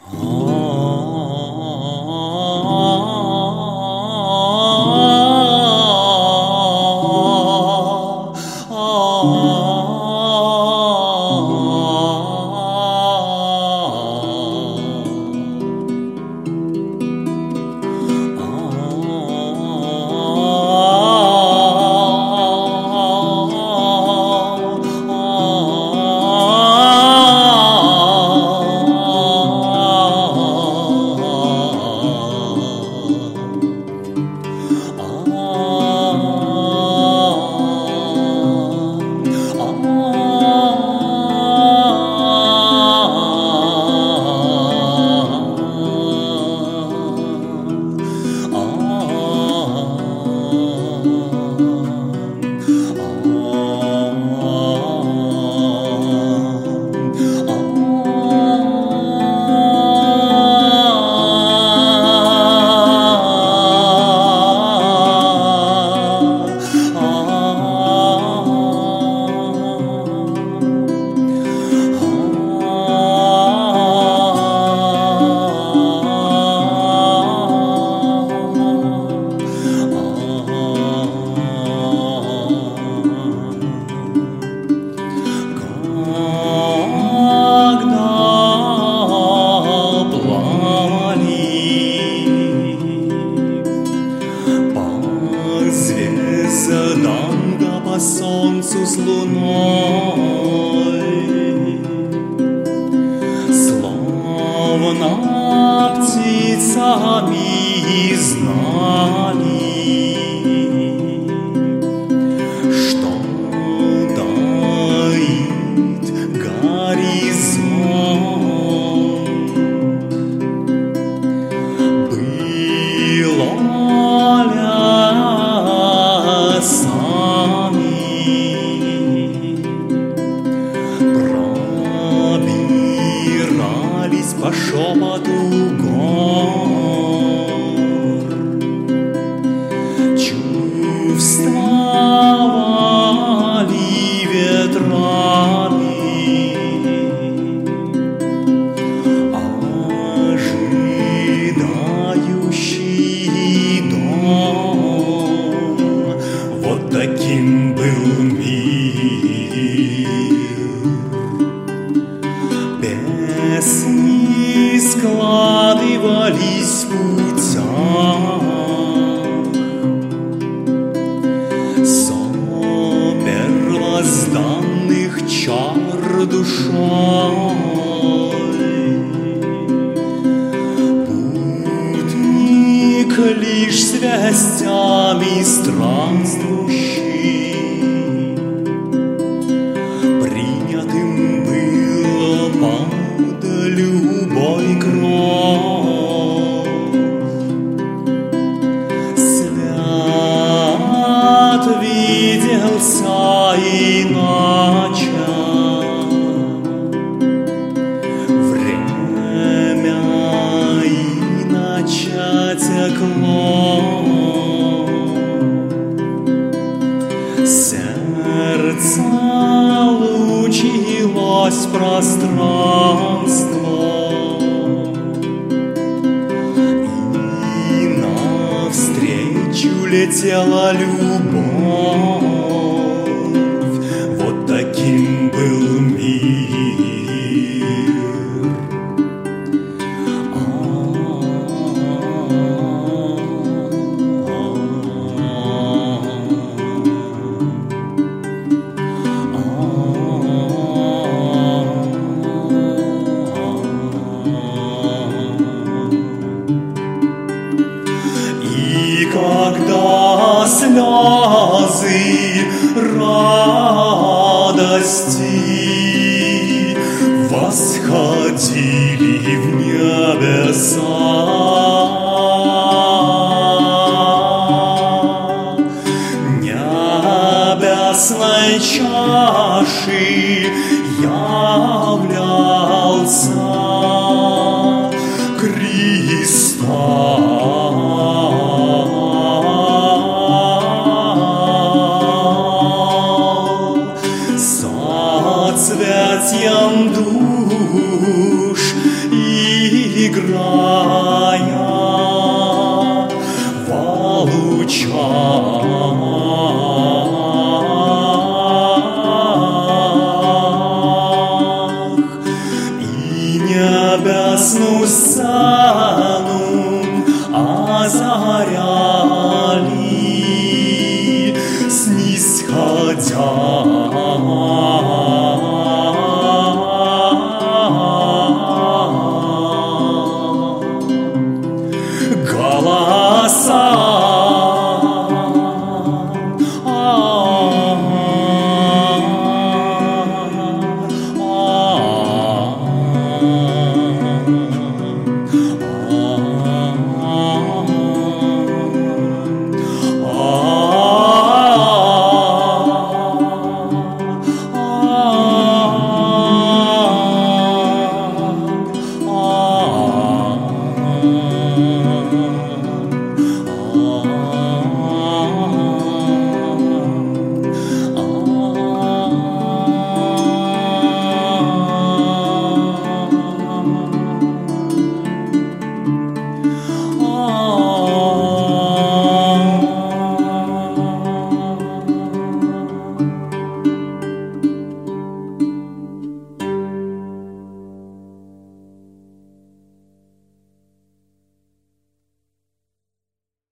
по солнцу с луной, словно птицами знали, что таит горизонт. Было пробирались по шепоту гор, чувствовали ветрами ожидающий дом. Вот таким был мир. Песни складывались в путях, сон первозданных чар душой. Путник лишь связями странствующий, принятым было под любой кров. Свят виделся иначе, время иначе текло. Сердце лучилось в пространство, и навстречу летела любовь. Вот таким был мир. И когда слезы радости восходили в небеса, небесной чаши являлся кристалл, соцветием душ и играя во лучах, и небесную сцену озаряя.